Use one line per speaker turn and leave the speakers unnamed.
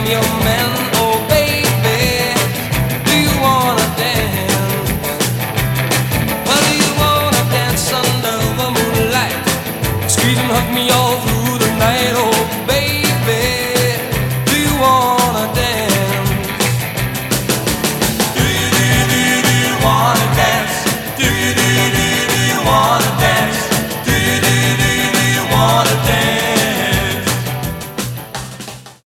your man, oh baby, do you wanna dance? Well, do you wanna dance under the moonlight? Squeeze and hug me all through the night, oh